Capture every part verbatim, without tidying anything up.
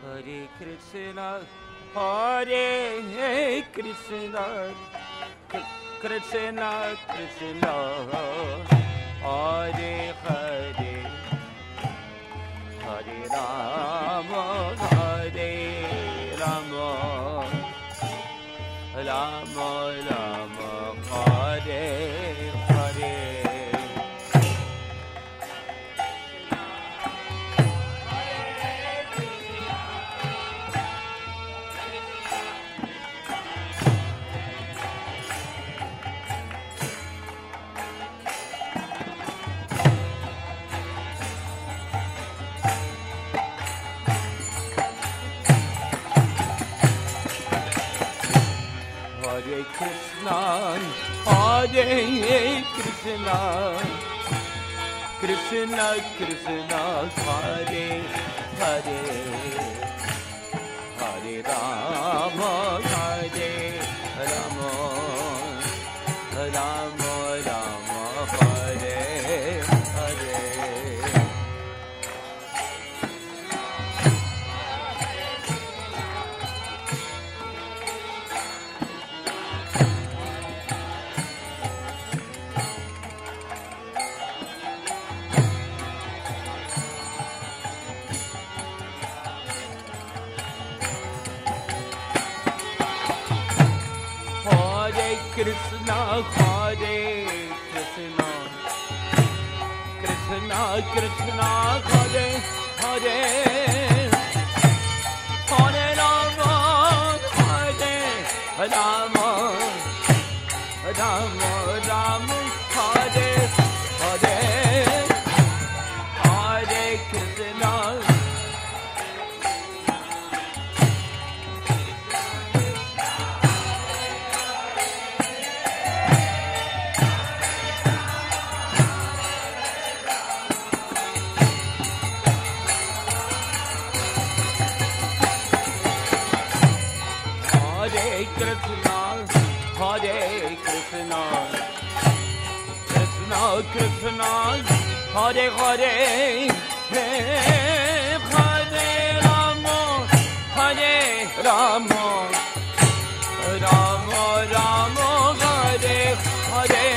Hare Krishna, Hare Krishna, Krishna Krishna, Hare Hare, Hare Rama, Hare Rama, Rama Rama, Hare Hare. Hare Krishna, Hare Krishna, Krishna Krishna, Hare Hare, Hare Rama, Hare Rama, Rama Rama, Hare Hare. Krishna, Hare Krishna, Krishna Krishna, Hare Hare, Hare Rama, Hare Rama, Rama Rama, Hare Hare, Hare Krishna. Hare Krishna, Hare Krishna, Krishna Krishna, Hare Hare, Hare Rama, Hare Rama, Rama Rama, Hare Hare.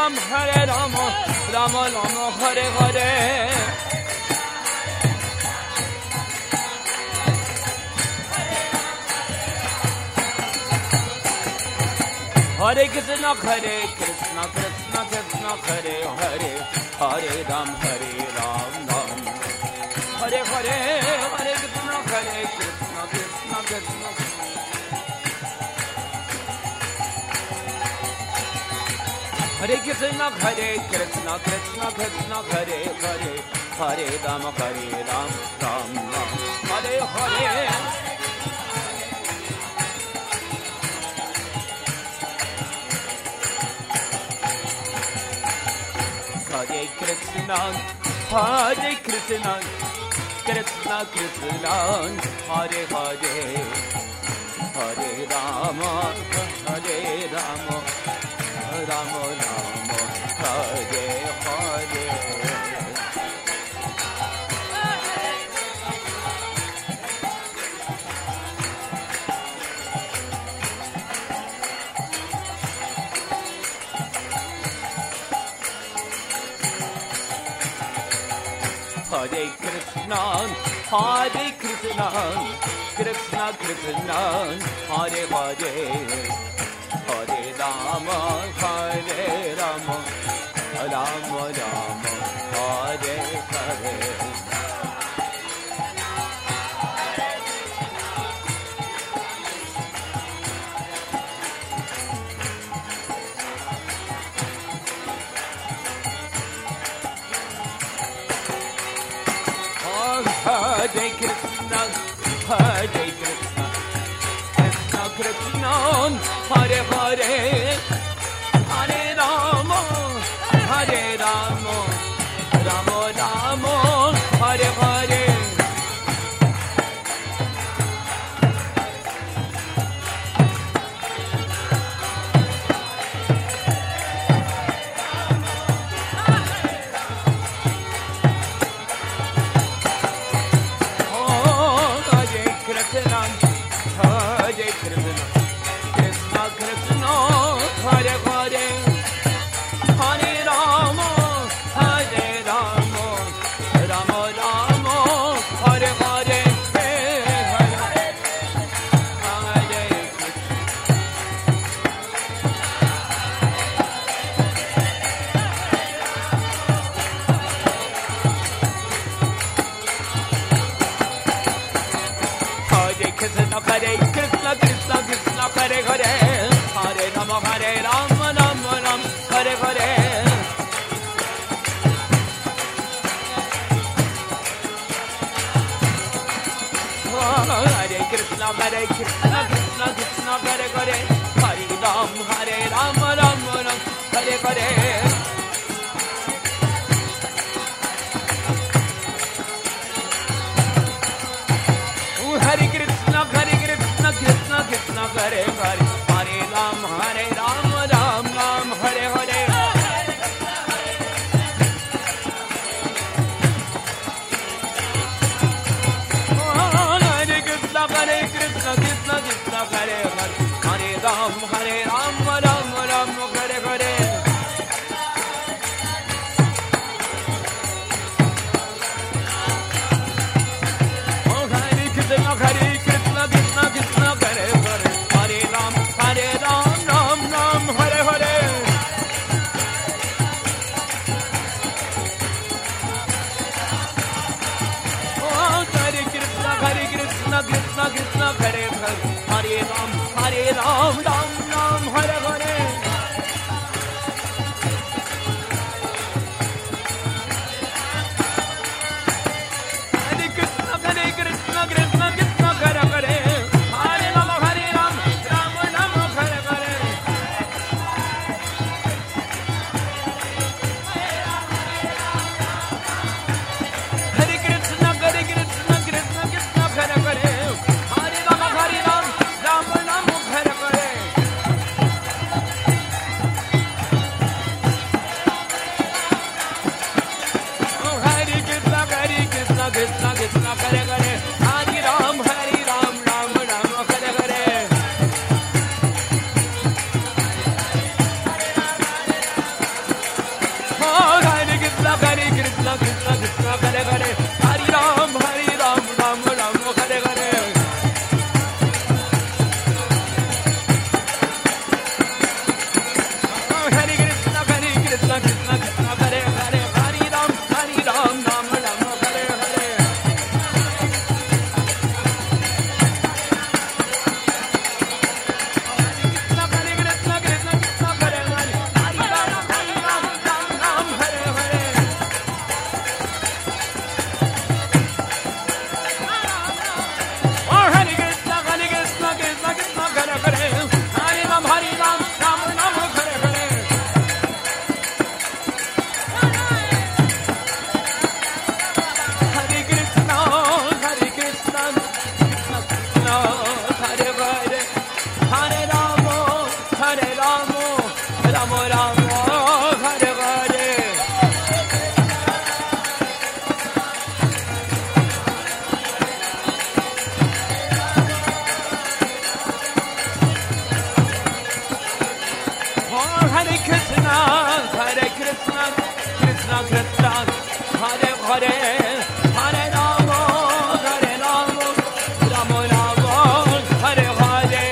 Ram, Hare Rama, Rama Rama, Hare Hare. Hare Krishna, Hare Krishna, Krishna Krishna, Hare Hare, Hare Ram, Hare Ram, Ram Hare Hare, Hare Krishna, Hare Krishna, Krishna Krishna. Hare Krishna, Hare Krishna, Krishna Krishna, Hare Hare, Hare Ram, Hare Ram, Ram Ram Hare Hare. Hare Krishna, Hare Krishna, Krishna Krishna, Hare Hare, Hare Rama, Hare Rama, Rama Rama, Hare Hare. Hare Krishna, Hare Krishna, Krishna Krishna, Hare Hare, Hare Rama, Hare Rama, Rama Rama, Hare Hare. Hare Krishna, Hare Krishna, Krishna Krishna, Hare Hare, Hare Rama, Hare Rama, Rama Rama, Hare Hare. Hare Krishna, Krishna Krishna, Hare Hare, Hare Rama, Hare Rama, Rama Rama, Hare Hare. Hare Krishna, Hare Krishna, Krishna Krishna, Hare Hare, Hare Rama, Hare Rama, Rama Rama, Hare Hare. Hare Krishna, Hare Krishna, Krishna Krishna, Hare Hare, Hare Ram, Hare Ram, Ram Ram, Hare Hare. Hare Krishna, Hare Krishna, Krishna Ramo Ramo Hare Hare Hare Krishna, Hare Krishna, Krishna Krishna, Hare Hare, Hare Rama, Hare Rama, Rama Rama, Hare Hare.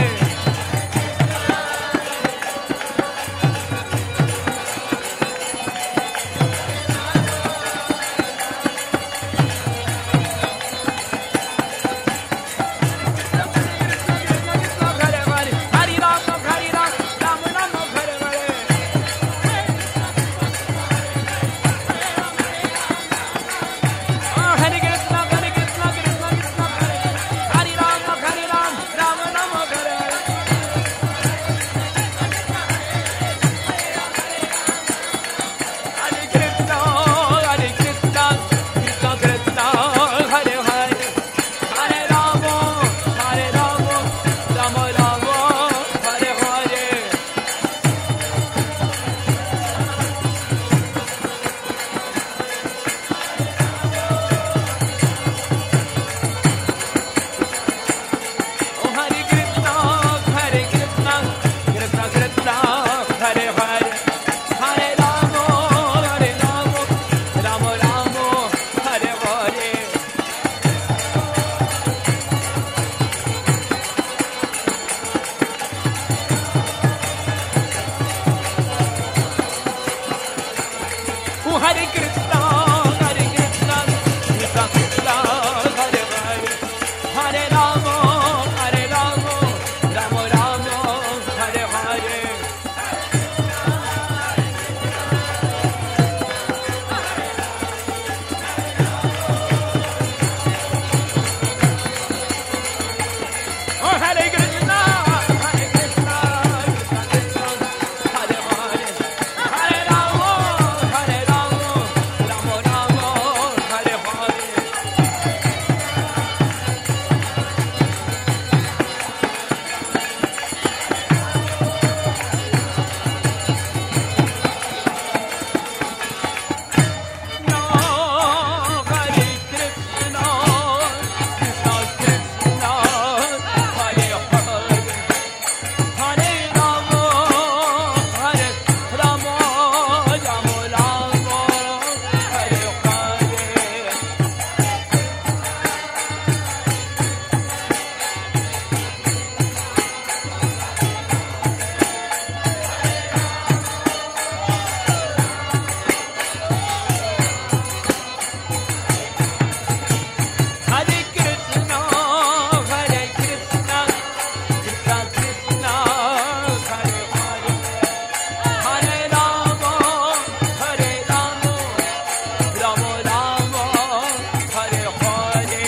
Hare Krishna, Hare Krishna, Krishna Krishna, Hare Hare, Hare Rama, Hare Rama, Rama Rama, Hare Hare. Oh, Hare Krishna, Hare Krishna, Krishna Krishna, Hare Hare, Hare Rama, Hare Rama, Rama Rama, Hare Hare. No, Hare Krishna, Krishna Krishna, Hare Hare, Hare Rama, Hare Rama, Rama Rama, Hare Hare. Hare Krishna, Hare Krishna, Krishna Krishna, Hare Hare, Hare Rama, Hare Rama, Rama Rama, Hare Hare.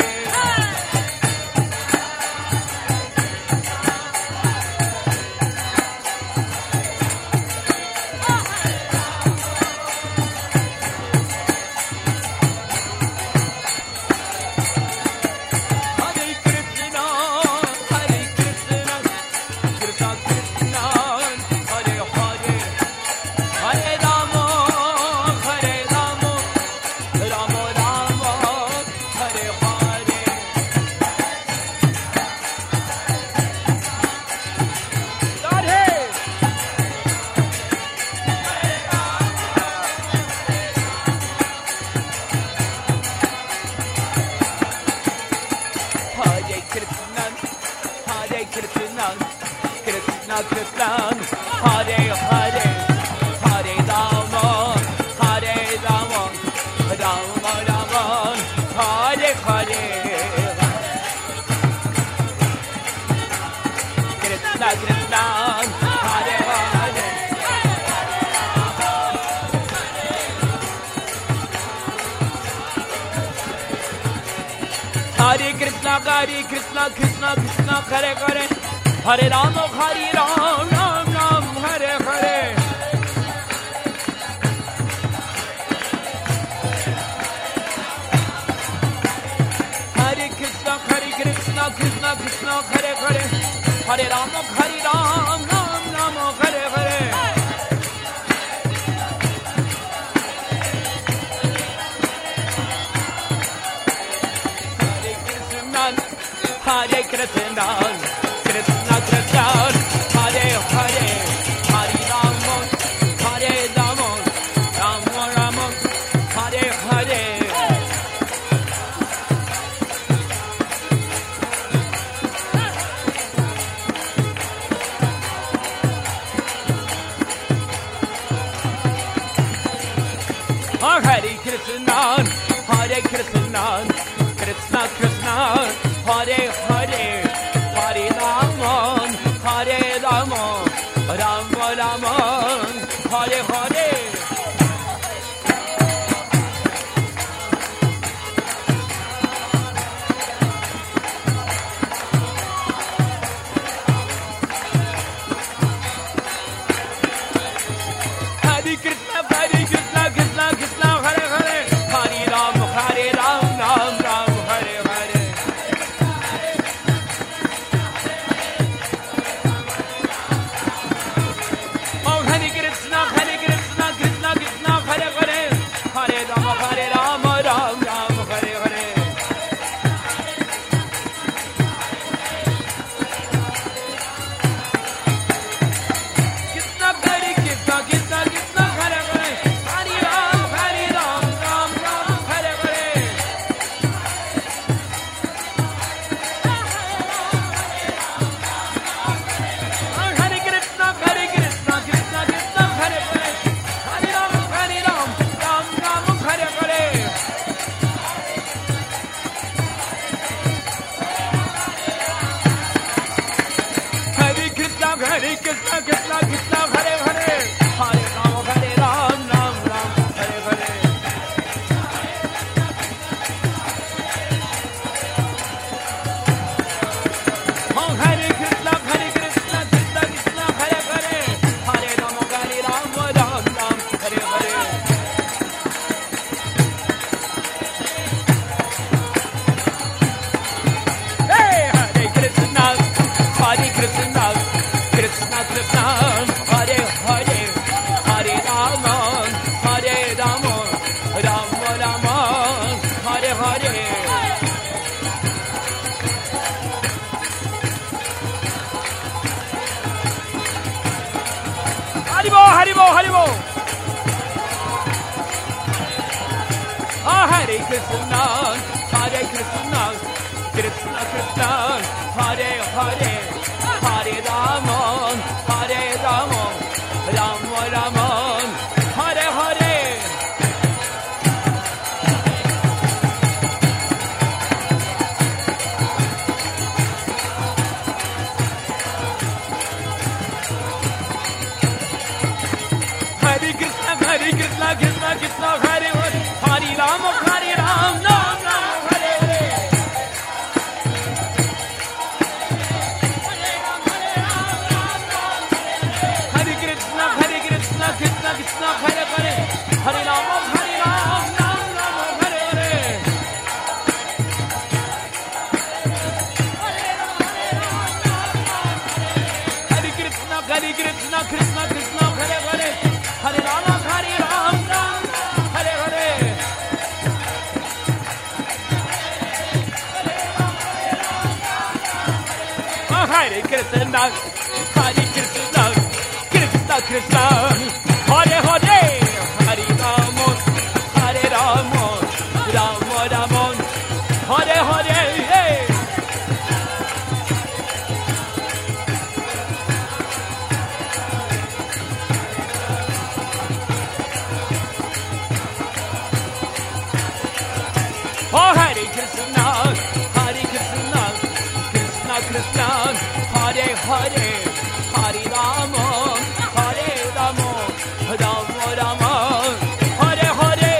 Hare Krishna, Hare Krishna, Krishna Krishna, Hare Hare, Hare Rama, Hare Rama, Rama Rama, Hare Hare. Radhe. Hare Krishna, Hare Krishna, Krishna Krishna, Hare Hare, Hare Rama, Hare Rama, Rama Rama, Hare Hare. Krishna Krishna, Hare Hare. Hare Krishna, Hare Krishna, Krishna Krishna, Hare Hare, Hare Rama, Hare Rama, Ram Ram, Hare Hare. Hare Krishna, Hare Krishna, Krishna Krishna, Hare Hare, Hare Rama, Hare Ram, Ram Ram, Hare Hare. Krishna, Krishna Krishna, Hare Hare, Hare Rama, Hare Rama, Rama Rama, Hare Hare. Hare Krishna, Hare Krishna, Krishna Krishna, Hare Hare, Hare Rama, Hare Rama, Rama Rama, Hare Hare. Hare Krishna, Hare Krishna, Krishna Krishna, Hare Hare, Hare Ram, Hare Ram, Ram Ram, Hare Hare. Oh, Hare Krishna, Hare Krishna, Krishna Krishna, Hare Hare, Hare Ram, Hare Ram, Ram Ram, Hare Hare. Krishna, Hare Krishna, Krishna Krishna, Hare Hare, Hare Ram, Hare Ram, Ram Ram, Hare Hare. Oh, Hare Krishna, Hare Krishna, Krishna Krishna, Hare Hare, Hare Ram, Hare Ram, Ram Ram, Hare Hare. Hare Krishna, Hare Krishna, Krishna Krishna, Hare Hare, Hare Ram, Hare Ram, Ram Ram, Hare Hare. Oh, Hare Krishna, Hare Krishna, Krishna Krishna, Hare Hare, Hare Ram, Hare Ram, Ram Ram, Hare Hare. Hey, Hare Krishna, Hare Krishna, Krishna Krishna, Hare Hare, Hare Rama, Hare Rama, Rama Rama, Hare Hare. Haribo, Haribo, Haribo. Ah, Hare Krishna, Hare Krishna, Krishna Krishna, Hare Hare, Hare Rama, Hare Rama, Rama Rama, Hare Hare. Hare Krishna, Hare Krishna, Krishna Krishna, Hare Hare, Hare Rama, Hare Ram, Ram Ram, Hare Hare. Hare Krishna, Hare Krishna, Krishna Krishna, Hare Hare, Hare Rama, Hare Ram, Ram Ram, Hare Hare. Hare Krishna, Hare Krishna, Krishna Krishna, Hare Hare, Hare Rama, Hare Ram, Ram Ram, Hare Hare. Oh, Hare Krishna, Hare Krishna, Krishna Krishna, Hare Hare, Hare Rama, Hare Rama, Rama Rama, Hare Hare. Oh, Hare Krishna, Hare Krishna, Krishna Krishna, Hare Hare, Hare Rama, Hare Rama, Rama Rama, Hare Hare.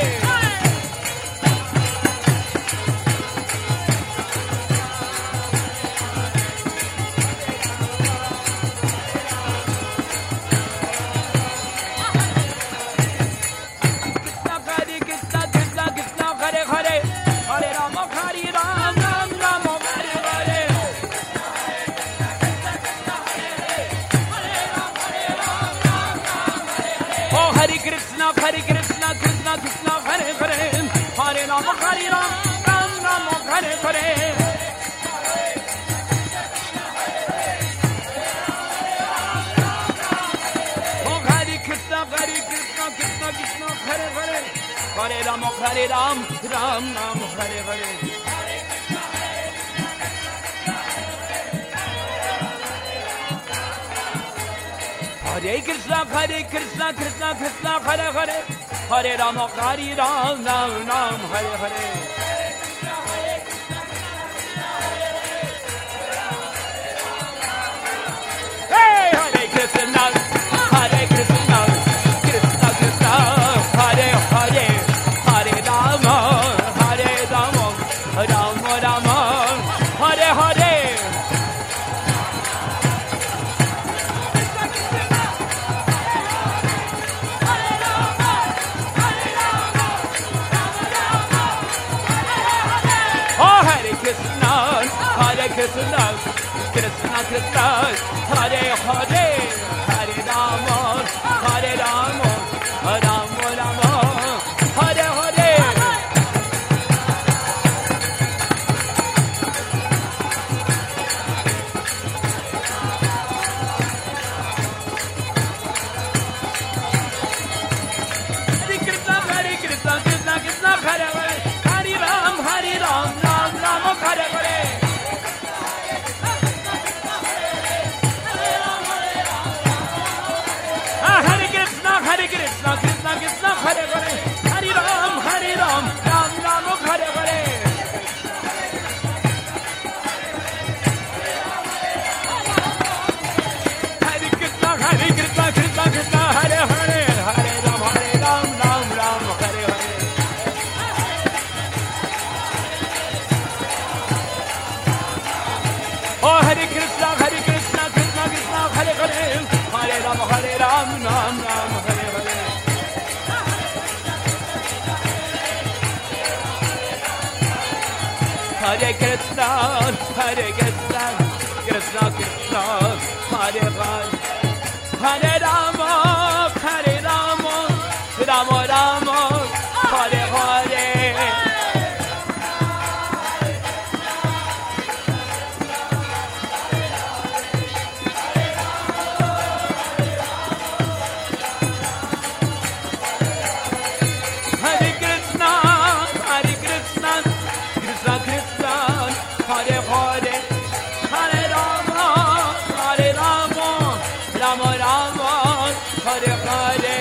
Krishna, Hare Krishna, Krishna Krishna, Hare Hare, Hare Rama, Hare Ram, Ram Ram, Hare Hare. Hare Hare Rama, Hare Ram, Ram Ram, Hare Hare. Hare Krishna, Hare Krishna, Krishna Krishna, Hare Hare. Hare Rama, Hare Ram, Ram Ram, Hare Hare. Hey, Hare Krishna, Hare Krishna, Krishna Krishna, Hare Hare. Hare Rama, Hare Rama, Rama Rama, Hare Hare. Krishna, Hare Krishna, Krishna Krishna, Hare Hare, Hare Rama, Hare Rama, Rama Rama, Hare Hare. Hare Krishna, Hare Krishna, Krishna Krishna, Hare Hare, Hare Ram, Hare Ram, Ram Ram, Hare Hare. Hare Krishna, Hare Krishna, Krishna Krishna, Hare Hare, Hare Ram, Hare Ram, Ram Ram, Hare Hare. Hare Krishna, Hare Krishna, Krishna Krishna, Hare Hare, Hare Ram, Hare Ram, Ram Ram, Hare Hare. Oh, Hare Krishna, Hare Krishna, Krishna Krishna, Hare Hare, Hare Ram, Hare Ram, Ram Ram, Hare Hare. Hare Krishna, Hare Krishna, Krishna Krishna, Hare Hare. Hare Rama, Hare Rama, Rama Rama, Hare Hare. Hare Krishna, Hare Krishna, Krishna Krishna, Hare Hare. Hare Rama, Hare Rama, Rama Rama, Hare Hare.